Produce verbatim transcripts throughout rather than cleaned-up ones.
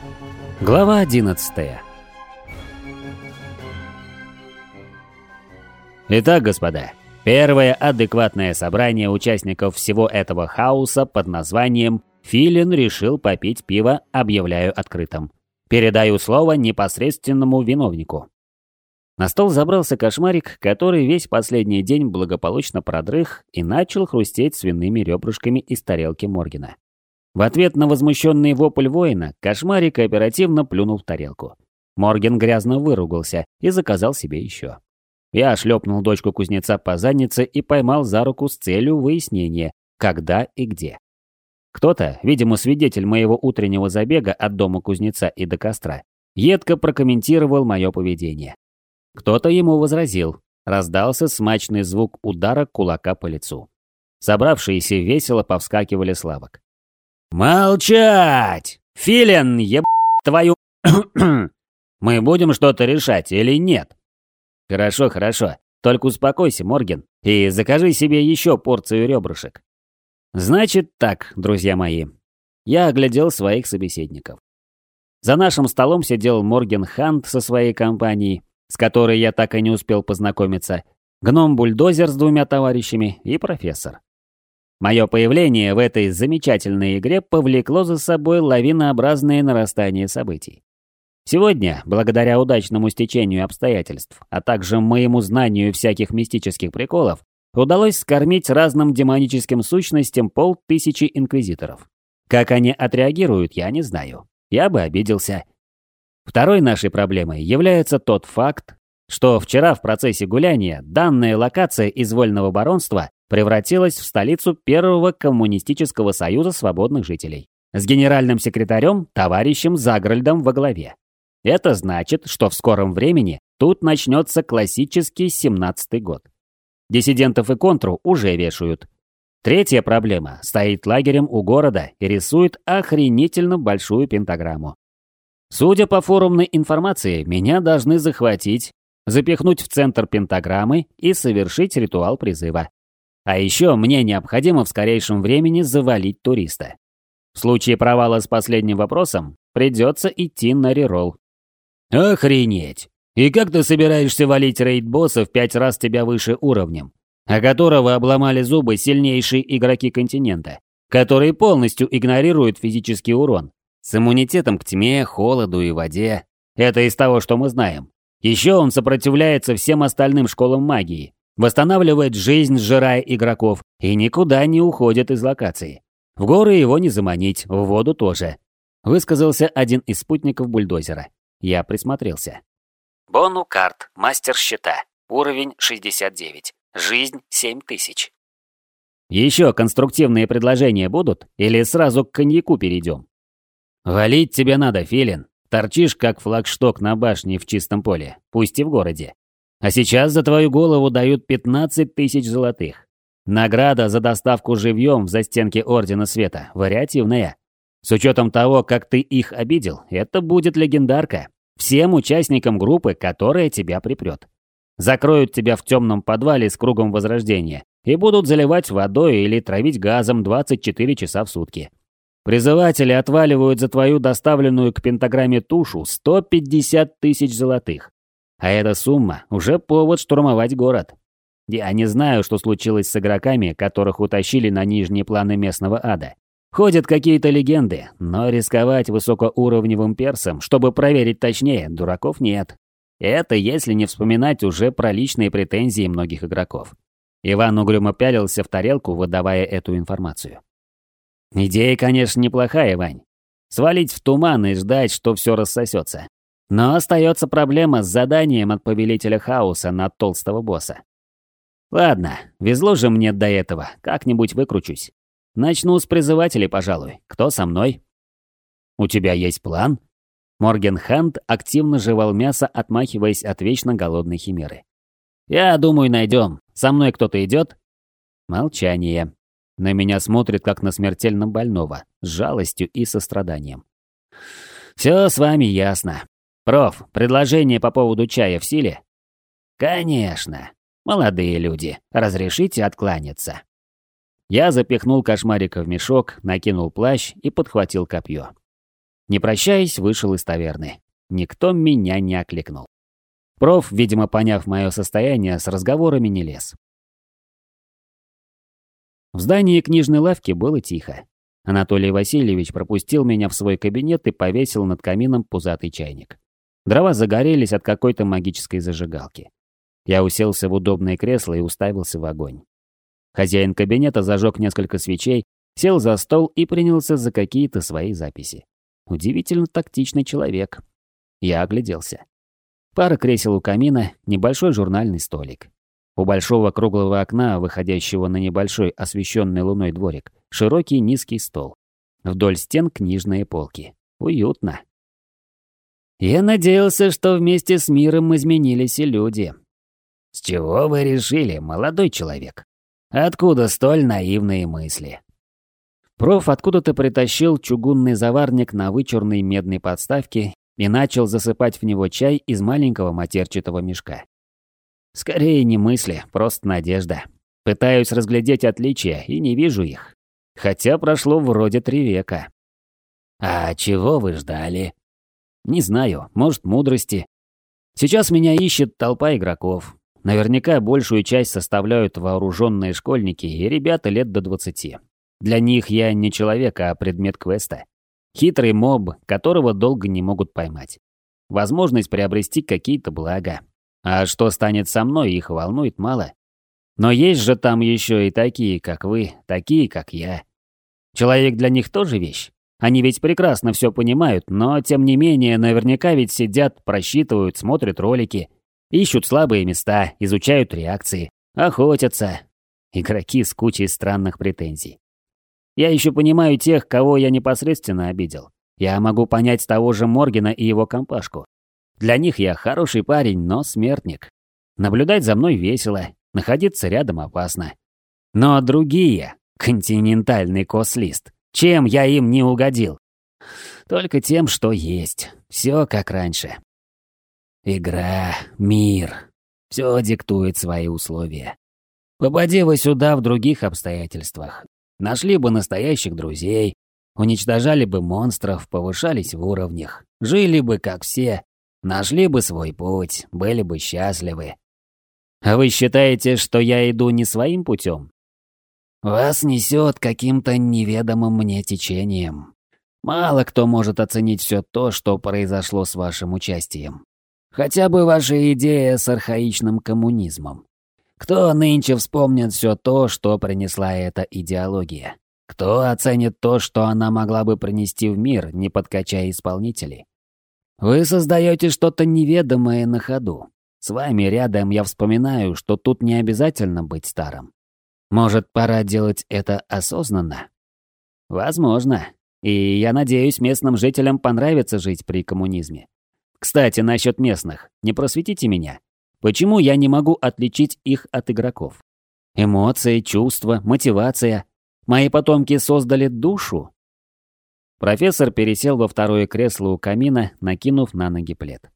Глава одиннадцатая. Итак, господа, первое адекватное собрание участников всего этого хаоса под названием «Филин решил попить пиво, объявляю открытым». Передаю слово непосредственному виновнику. На стол забрался кошмарик, который весь последний день благополучно продрых и начал хрустеть свиными ребрышками из тарелки Моргена. В ответ на возмущенный вопль воина, кошмарик оперативно плюнул в тарелку. Морген грязно выругался и заказал себе еще. Я шлепнул дочку кузнеца по заднице и поймал за руку с целью выяснения, когда и где. Кто-то, видимо, свидетель моего утреннего забега от дома кузнеца и до костра, едко прокомментировал мое поведение. Кто-то ему возразил. Раздался смачный звук удара кулака по лицу. Собравшиеся весело повскакивали с лавок. «Молчать! Филин, еб... твою... Мы будем что-то решать или нет?» «Хорошо, хорошо. Только успокойся, Морген, и закажи себе еще порцию ребрышек». «Значит так, друзья мои». Я оглядел своих собеседников. За нашим столом сидел Морген Хант со своей компанией, с которой я так и не успел познакомиться, гном-бульдозер с двумя товарищами и профессор. Мое появление в этой замечательной игре повлекло за собой лавинообразное нарастание событий. Сегодня, благодаря удачному стечению обстоятельств, а также моему знанию всяких мистических приколов, удалось скормить разным демоническим сущностям полтысячи инквизиторов. Как они отреагируют, я не знаю. Я бы обиделся. Второй нашей проблемой является тот факт, что вчера в процессе гуляния данная локация из вольного баронства превратилась в столицу первого коммунистического союза свободных жителей с генеральным секретарем товарищем Загральдом во главе. Это значит, что в скором времени тут начнется классический семнадцатый год. Диссидентов и контру уже вешают. Третья проблема стоит лагерем у города и рисует охренительно большую пентаграмму. Судя по форумной информации, меня должны захватить, запихнуть в центр пентаграммы и совершить ритуал призыва. А еще мне необходимо в скорейшем времени завалить туриста. В случае провала с последним вопросом придется идти на реролл. Охренеть! И как ты собираешься валить рейд-босса в пять раз тебя выше уровнем, о которого обломали зубы сильнейшие игроки континента, которые полностью игнорируют физический урон, с иммунитетом к тьме, холоду и воде? Это из того, что мы знаем. Еще он сопротивляется всем остальным школам магии, восстанавливает жизнь, сжирая игроков, и никуда не уходит из локации. В горы его не заманить, в воду тоже. Высказался один из спутников бульдозера. Я присмотрелся. Бону карт, мастер щита, уровень шестьдесят девять, жизнь семь тысяч. Еще конструктивные предложения будут, или сразу к коньяку перейдем? Валить тебе надо, Филин. Торчишь, как флагшток на башне в чистом поле, пусть и в городе. А сейчас за твою голову дают пятнадцать тысяч золотых. Награда за доставку живьем в застенки Ордена Света вариативная. С учетом того, как ты их обидел, это будет легендарка. Всем участникам группы, которая тебя припрет. Закроют тебя в темном подвале с кругом возрождения и будут заливать водой или травить газом двадцать четыре часа в сутки. Призыватели отваливают за твою доставленную к пентаграмме тушу сто пятьдесят тысяч золотых. А эта сумма уже повод штурмовать город. Я не знаю, что случилось с игроками, которых утащили на нижние планы местного ада. Ходят какие-то легенды, но рисковать высокоуровневым персом, чтобы проверить точнее, дураков нет. Это если не вспоминать уже про личные претензии многих игроков. Иван угрюмо пялился в тарелку, выдавая эту информацию. Идея, конечно, неплохая, Вань. Свалить в туман и ждать, что все рассосется. Но остается проблема с заданием от повелителя хаоса на толстого босса. Ладно, везло же мне до этого, как-нибудь выкручусь. Начну с призывателей, пожалуй. Кто со мной? У тебя есть план? Морген Хант активно жевал мясо, отмахиваясь от вечно голодной химеры. Я думаю, найдем. Со мной кто-то идет? Молчание. На меня смотрит, как на смертельно больного, с жалостью и состраданием. Все с вами ясно. Проф, предложение по поводу чая в силе? Конечно. Молодые люди, разрешите откланяться. Я запихнул кошмарика в мешок, накинул плащ и подхватил копье. Не прощаясь, вышел из таверны. Никто меня не окликнул. Проф, видимо, поняв мое состояние, с разговорами не лез. В здании книжной лавки было тихо. Анатолий Васильевич пропустил меня в свой кабинет и повесил над камином пузатый чайник. Дрова загорелись от какой-то магической зажигалки. Я уселся в удобное кресло и уставился в огонь. Хозяин кабинета зажег несколько свечей, сел за стол и принялся за какие-то свои записи. Удивительно тактичный человек. Я огляделся. Пара кресел у камина, небольшой журнальный столик. У большого круглого окна, выходящего на небольшой освещенный луной дворик, широкий низкий стол. Вдоль стен книжные полки. Уютно. Я надеялся, что вместе с миром изменились и люди. С чего вы решили, молодой человек? Откуда столь наивные мысли? Проф откуда-то притащил чугунный заварник на вычурной медной подставке и начал засыпать в него чай из маленького матерчатого мешка. Скорее не мысли, просто надежда. Пытаюсь разглядеть отличия и не вижу их. Хотя прошло вроде три века. А чего вы ждали? Не знаю, может, мудрости. Сейчас меня ищет толпа игроков. Наверняка большую часть составляют вооруженные школьники и ребята лет до двадцати. Для них я не человек, а предмет квеста. Хитрый моб, которого долго не могут поймать. Возможность приобрести какие-то блага. А что станет со мной, их волнует мало. Но есть же там еще и такие, как вы, такие, как я. Человек для них тоже вещь. Они ведь прекрасно все понимают, но тем не менее наверняка ведь сидят, просчитывают, смотрят ролики, ищут слабые места, изучают реакции, охотятся. Игроки с кучей странных претензий. Я еще понимаю тех, кого я непосредственно обидел. Я могу понять того же Моргена и его компашку. Для них я хороший парень, но смертник. Наблюдать за мной весело, находиться рядом опасно. Но другие, континентальный кослист, чем я им не угодил? Только тем, что есть. Все как раньше. Игра, мир. Все диктует свои условия. Попади вы сюда в других обстоятельствах. Нашли бы настоящих друзей, уничтожали бы монстров, повышались в уровнях, жили бы как все, нашли бы свой путь, были бы счастливы. А вы считаете, что я иду не своим путем? Вас несет каким-то неведомым мне течением. Мало кто может оценить все то, что произошло с вашим участием. Хотя бы ваша идея с архаичным коммунизмом. Кто нынче вспомнит все то, что принесла эта идеология? Кто оценит то, что она могла бы принести в мир, не подкачая исполнителей? Вы создаете что-то неведомое на ходу. С вами рядом я вспоминаю, что тут не обязательно быть старым. Может, пора делать это осознанно? Возможно. И я надеюсь, местным жителям понравится жить при коммунизме. Кстати, насчет местных. Не просветите меня. Почему я не могу отличить их от игроков? Эмоции, чувства, мотивация. Мои потомки создали душу? Профессор пересел во второе кресло у камина, накинув на ноги плед.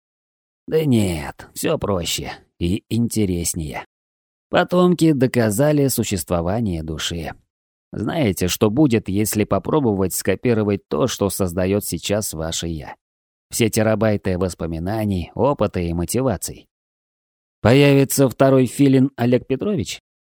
Да нет, все проще и интереснее. Потомки доказали существование души. Знаете, что будет, если попробовать скопировать то, что создает сейчас ваше «я»? Все терабайты воспоминаний, опыта и мотиваций. Появится второй филин Олег Петрович?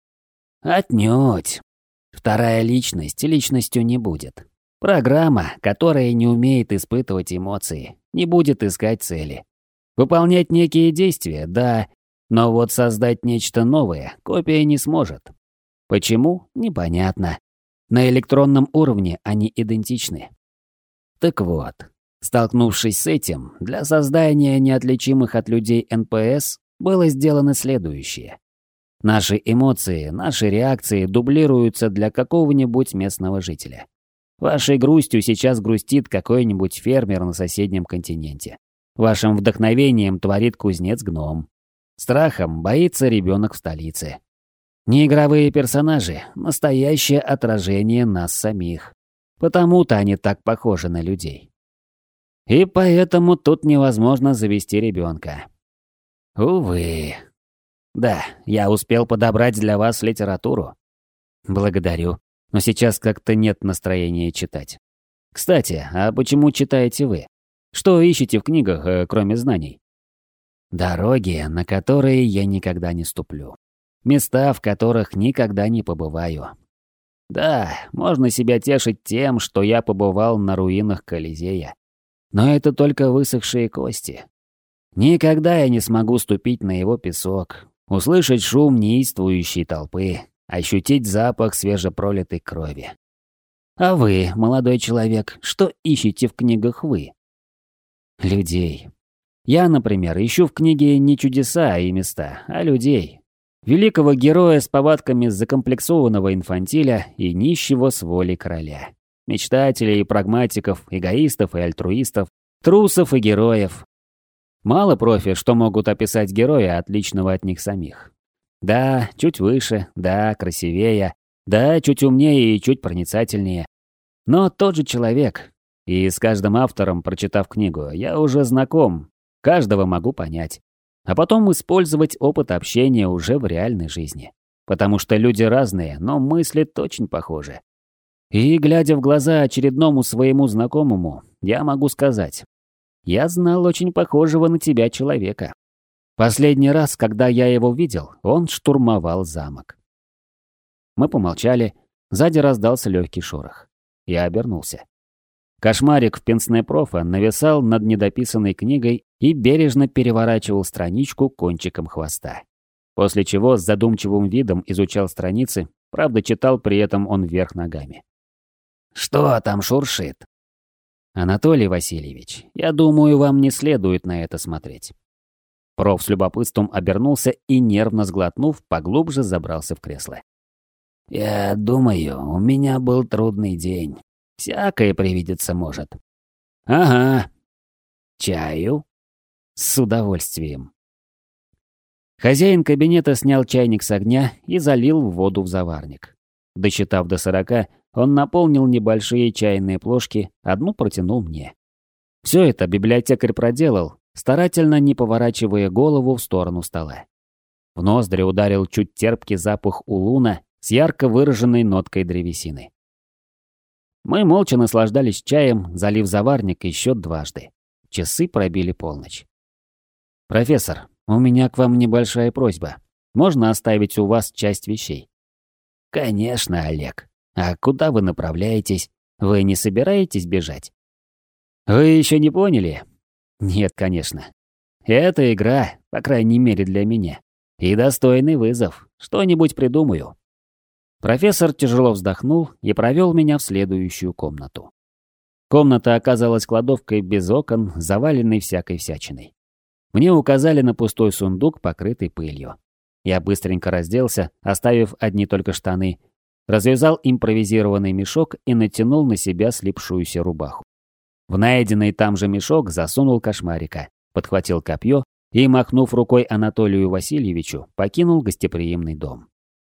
Отнюдь. Вторая личность личностью не будет. Программа, которая не умеет испытывать эмоции, не будет искать цели. Выполнять некие действия, да, но вот создать нечто новое копия не сможет. Почему? Непонятно. На электронном уровне они идентичны. Так вот, столкнувшись с этим, для создания неотличимых от людей эн пэ эс было сделано следующее. Наши эмоции, наши реакции дублируются для какого-нибудь местного жителя. Вашей грустью сейчас грустит какой-нибудь фермер на соседнем континенте. Вашим вдохновением творит кузнец-гном. Страхом боится ребенок в столице. Неигровые персонажи – настоящее отражение нас самих. Потому-то они так похожи на людей. И поэтому тут невозможно завести ребенка. Увы. Да, я успел подобрать для вас литературу. Благодарю, но сейчас как-то нет настроения читать. Кстати, а почему читаете вы? Что ищете в книгах, э, кроме знаний? Дороги, на которые я никогда не ступлю. Места, в которых никогда не побываю. Да, можно себя тешить тем, что я побывал на руинах Колизея. Но это только высохшие кости. Никогда я не смогу ступить на его песок, услышать шум неистовствующей толпы, ощутить запах свежепролитой крови. А вы, молодой человек, что ищете в книгах вы? Людей. Я, например, ищу в книге не чудеса и места, а людей. Великого героя с повадками закомплексованного инфантиля и нищего с волей короля. Мечтателей и прагматиков, эгоистов и альтруистов, трусов и героев. Мало профи, что могут описать героя, отличного от них самих. Да, чуть выше, да, красивее, да, чуть умнее и чуть проницательнее. Но тот же человек. И с каждым автором, прочитав книгу, я уже знаком, каждого могу понять. А потом использовать опыт общения уже в реальной жизни. Потому что люди разные, но мыслят очень похожи. И, глядя в глаза очередному своему знакомому, я могу сказать: я знал очень похожего на тебя человека. Последний раз, когда я его видел, он штурмовал замок. Мы помолчали, сзади раздался легкий шорох. Я обернулся. Кошмарик в пенсне профа нависал над недописанной книгой и бережно переворачивал страничку кончиком хвоста. После чего с задумчивым видом изучал страницы, правда читал при этом он вверх ногами. «Что там шуршит?» «Анатолий Васильевич, я думаю, вам не следует на это смотреть». Проф с любопытством обернулся и, нервно сглотнув, поглубже забрался в кресло. «Я думаю, у меня был трудный день. Всякое привидеться может». «Ага. Чаю?» «С удовольствием». Хозяин кабинета снял чайник с огня и залил воду в заварник. Досчитав до сорока, он наполнил небольшие чайные плошки, одну протянул мне. Все это библиотекарь проделал, старательно не поворачивая голову в сторону стола. В ноздри ударил чуть терпкий запах улуна с ярко выраженной ноткой древесины. Мы молча наслаждались чаем, залив заварник еще дважды. Часы пробили полночь. «Профессор, у меня к вам небольшая просьба. Можно оставить у вас часть вещей?» «Конечно, Олег. А куда вы направляетесь? Вы не собираетесь бежать?» «Вы еще не поняли?» «Нет, конечно. Это игра, по крайней мере для меня. И достойный вызов. Что-нибудь придумаю». Профессор тяжело вздохнул и провел меня в следующую комнату. Комната оказалась кладовкой без окон, заваленной всякой всячиной. Мне указали на пустой сундук, покрытый пылью. Я быстренько разделся, оставив одни только штаны, развязал импровизированный мешок и натянул на себя слипшуюся рубаху. В найденный там же мешок засунул кошмарика, подхватил копье и, махнув рукой Анатолию Васильевичу, покинул гостеприимный дом.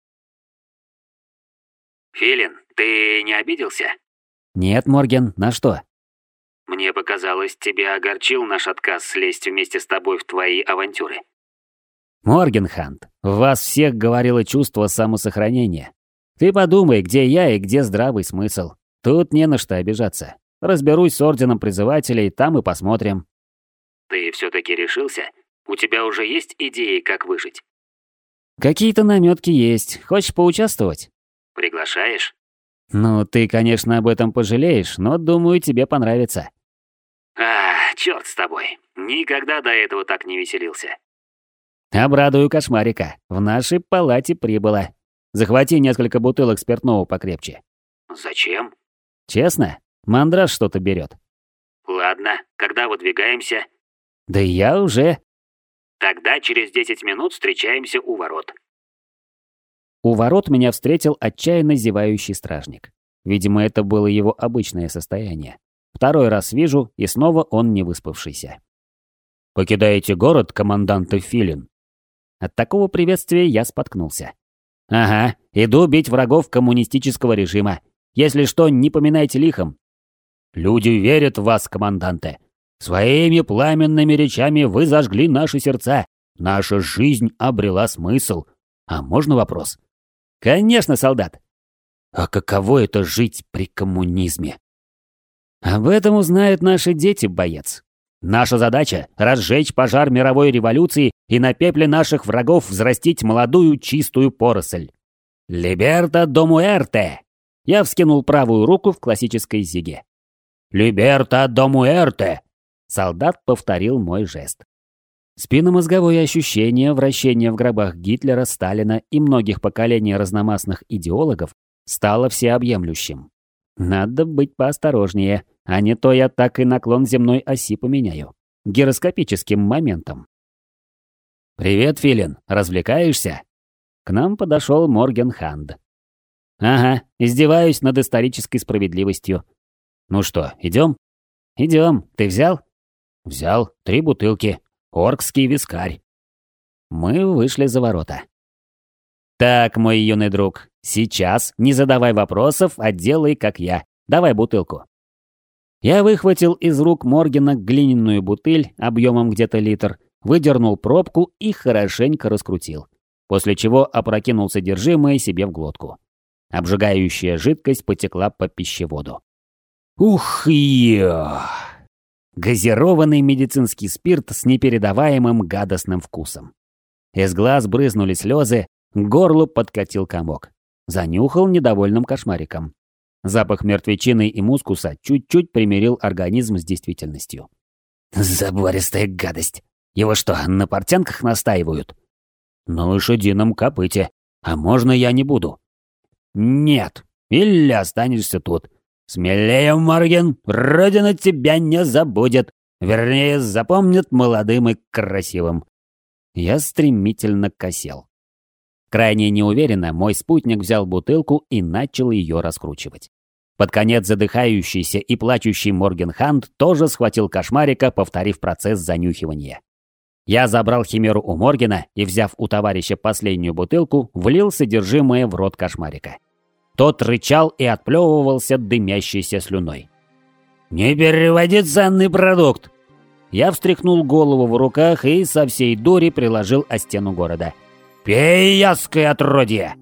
«Филин, ты не обиделся?» «Нет, Морген, на что?» «Мне показалось, тебя огорчил наш отказ слезть вместе с тобой в твои авантюры». «Моргенхант, в вас всех говорило чувство самосохранения. Ты подумай, где я и где здравый смысл. Тут не на что обижаться. Разберусь с Орденом Призывателей, там и посмотрим». «Ты все-таки решился? У тебя уже есть идеи, как выжить?» «Какие-то наметки есть. Хочешь поучаствовать?» «Приглашаешь?» «Ну, ты, конечно, об этом пожалеешь, но, думаю, тебе понравится». «А, черт с тобой. Никогда до этого так не веселился». «Обрадую кошмарика. В нашей палате прибыло. Захвати несколько бутылок спиртного покрепче». «Зачем?» «Честно? Мандраж что-то берет». «Ладно, когда выдвигаемся?» «Да я уже...» «Тогда через десять минут встречаемся у ворот». У ворот меня встретил отчаянно зевающий стражник. Видимо, это было его обычное состояние. Второй раз вижу, и снова он не выспавшийся. «Покидаете город, командант Филин?» От такого приветствия я споткнулся. «Ага, иду бить врагов коммунистического режима. Если что, не поминайте лихом». «Люди верят в вас, команданте. Своими пламенными речами вы зажгли наши сердца. Наша жизнь обрела смысл. А можно вопрос?» «Конечно, солдат». «А каково это жить при коммунизме?» Об этом узнают наши дети, боец. Наша задача – разжечь пожар мировой революции и на пепле наших врагов взрастить молодую чистую поросль. «Либерта до муэрте!» Я вскинул правую руку в классической зиге. «Либерта до муэрте!» Солдат повторил мой жест. Спинномозговое ощущение вращения в гробах Гитлера, Сталина и многих поколений разномастных идеологов стало всеобъемлющим. Надо быть поосторожнее, а не то я так и наклон земной оси поменяю. Гироскопическим моментом. «Привет, Филин, развлекаешься?» К нам подошел Морген Ханд. «Ага, издеваюсь над исторической справедливостью». «Ну что, идем?» «Идем. Ты взял?» «Взял. Три бутылки. Оркский вискарь». Мы вышли за ворота. «Так, мой юный друг, сейчас не задавай вопросов, а делай, как я. Давай бутылку». Я выхватил из рук Моргена глиняную бутыль объемом где-то литр, выдернул пробку и хорошенько раскрутил, после чего опрокинул содержимое себе в глотку. Обжигающая жидкость потекла по пищеводу. Ух, ё! Газированный медицинский спирт с непередаваемым гадостным вкусом. Из глаз брызнули слезы, к горлу подкатил комок. Занюхал недовольным кошмариком. Запах мертвечины и мускуса чуть-чуть примирил организм с действительностью. Забористая гадость. Его что, на портянках настаивают? На лошадином копыте. А можно я не буду? Нет. Или останешься тут. Смелее, Морген, Родина тебя не забудет. Вернее, запомнит молодым и красивым. Я стремительно косел. Крайне неуверенно мой спутник взял бутылку и начал ее раскручивать. Под конец задыхающийся и плачущий Морген Ханд тоже схватил кошмарика, повторив процесс занюхивания. Я забрал химеру у Моргена и, взяв у товарища последнюю бутылку, влил содержимое в рот кошмарика. Тот рычал и отплевывался дымящейся слюной. «Не переводи ценный продукт!» Я встряхнул голову в руках и со всей дури приложил о стену города. «Пей, яское отродье!»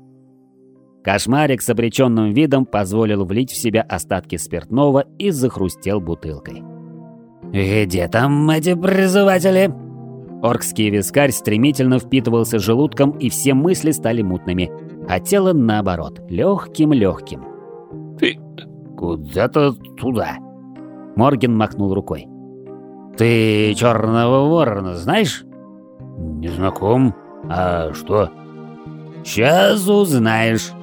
Кошмарик с обреченным видом позволил влить в себя остатки спиртного и захрустел бутылкой. «Где там эти призыватели?» Оркский вискарь стремительно впитывался желудком, и все мысли стали мутными, а тело, наоборот, легким-легким. «Ты куда-то туда?» Морген махнул рукой. «Ты черного ворона знаешь?» «Не знаком. А что?» «Сейчас узнаешь».